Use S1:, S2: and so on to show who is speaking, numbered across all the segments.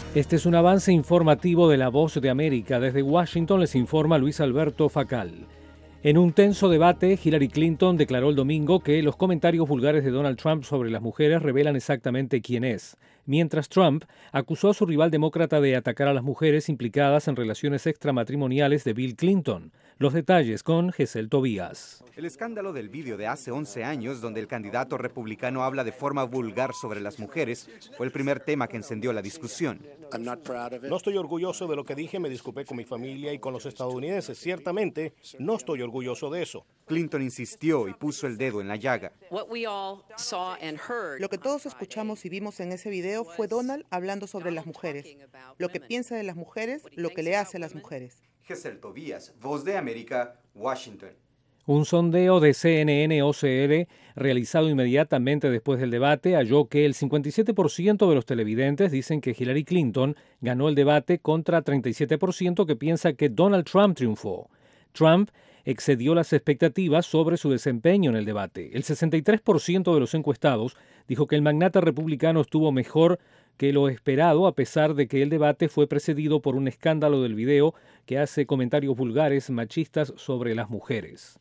S1: Este es un avance informativo de La Voz de América. Desde Washington les informa Luis Alberto Facal. En un tenso debate, Hillary Clinton declaró el domingo que los comentarios vulgares de Donald Trump sobre las mujeres revelan exactamente quién es, mientras Trump acusó a su rival demócrata de atacar a las mujeres implicadas en relaciones extramatrimoniales de Bill Clinton. Los detalles con Gesell Tobías.
S2: El escándalo del vídeo de hace 11 años, donde el candidato republicano habla de forma vulgar sobre las mujeres, fue el primer tema que encendió la discusión.
S3: No estoy orgulloso de lo que dije, me disculpé con mi familia y con los estadounidenses. Ciertamente, no estoy orgulloso de eso.
S2: Clinton insistió y puso el dedo en la llaga.
S4: Lo que todos escuchamos y vimos en ese video fue Donald hablando sobre las mujeres, lo que piensa de las mujeres, lo que le hace a las mujeres.
S2: Gesell Tobías, Voz de América, Washington.
S1: Un sondeo de CNN-OCR realizado inmediatamente después del debate halló que el 57% de los televidentes dicen que Hillary Clinton ganó el debate contra 37% que piensa que Donald Trump triunfó. Trump excedió las expectativas sobre su desempeño en el debate. El 63% de los encuestados dijo que el magnate republicano estuvo mejor que lo esperado, a pesar de que el debate fue precedido por un escándalo del video que hace comentarios vulgares machistas sobre las mujeres.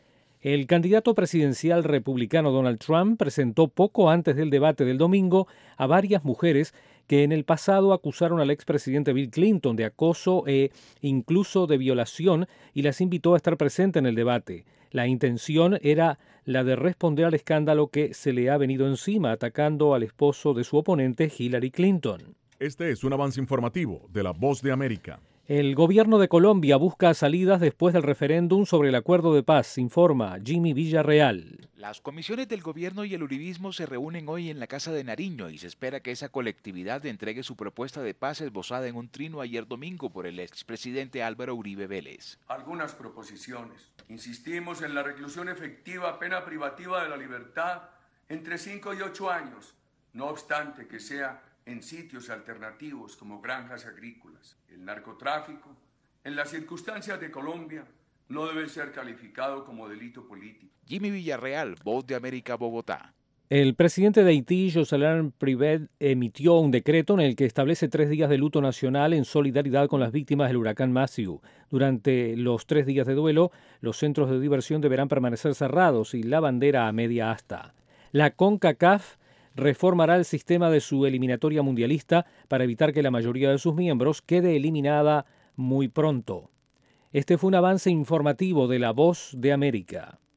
S1: El candidato presidencial republicano Donald Trump presentó poco antes del debate del domingo a varias mujeres que en el pasado acusaron al expresidente Bill Clinton de acoso e incluso de violación y las invitó a estar presente en el debate. La intención era la de responder al escándalo que se le ha venido encima, atacando al esposo de su oponente, Hillary Clinton.
S5: Este es un avance informativo de La Voz de América.
S1: El gobierno de Colombia busca salidas después del referéndum sobre el acuerdo de paz, informa Jimmy Villarreal.
S6: Las comisiones del gobierno y el uribismo se reúnen hoy en la Casa de Nariño y se espera que esa colectividad entregue su propuesta de paz esbozada en un trino ayer domingo por el expresidente Álvaro Uribe Vélez.
S7: Algunas proposiciones. Insistimos en la reclusión efectiva, pena privativa de la libertad entre 5 y 8 años, no obstante que sea en sitios alternativos como granjas agrícolas. El narcotráfico, en las circunstancias de Colombia, no debe ser calificado como delito político.
S6: Jimmy Villarreal, Voz de América, Bogotá.
S1: El presidente de Haití, Jocelyn Privet, emitió un decreto en el que establece 3 días de luto nacional en solidaridad con las víctimas del huracán Matthew. Durante los 3 días de duelo, los centros de diversión deberán permanecer cerrados y la bandera a media asta. La CONCACAF reformará el sistema de su eliminatoria mundialista para evitar que la mayoría de sus miembros quede eliminada muy pronto. Este fue un avance informativo de La Voz de América.